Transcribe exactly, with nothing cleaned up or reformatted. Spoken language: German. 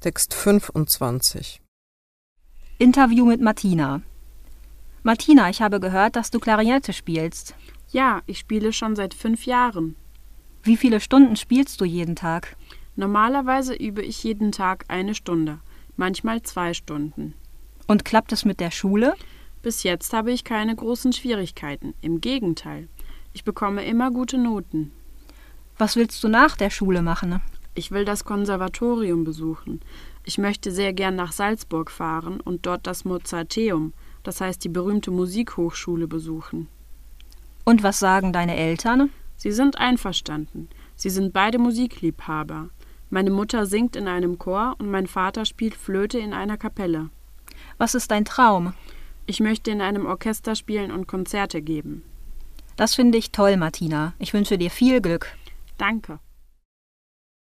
Text fünfundzwanzig. Interview mit Martina. Martina, ich habe gehört, dass du Klarinette spielst. Ja, ich spiele schon seit fünf Jahren. Wie viele Stunden spielst du jeden Tag? Normalerweise übe ich jeden Tag eine Stunde, manchmal zwei Stunden. Und klappt es mit der Schule? Bis jetzt habe ich keine großen Schwierigkeiten. Im Gegenteil, ich bekomme immer gute Noten. Was willst du nach der Schule machen? Ich will das Konservatorium besuchen. Ich möchte sehr gern nach Salzburg fahren und dort das Mozarteum, das heißt die berühmte Musikhochschule, besuchen. Und was sagen deine Eltern? Sie sind einverstanden. Sie sind beide Musikliebhaber. Meine Mutter singt in einem Chor und mein Vater spielt Flöte in einer Kapelle. Was ist dein Traum? Ich möchte in einem Orchester spielen und Konzerte geben. Das finde ich toll, Martina. Ich wünsche dir viel Glück. Danke.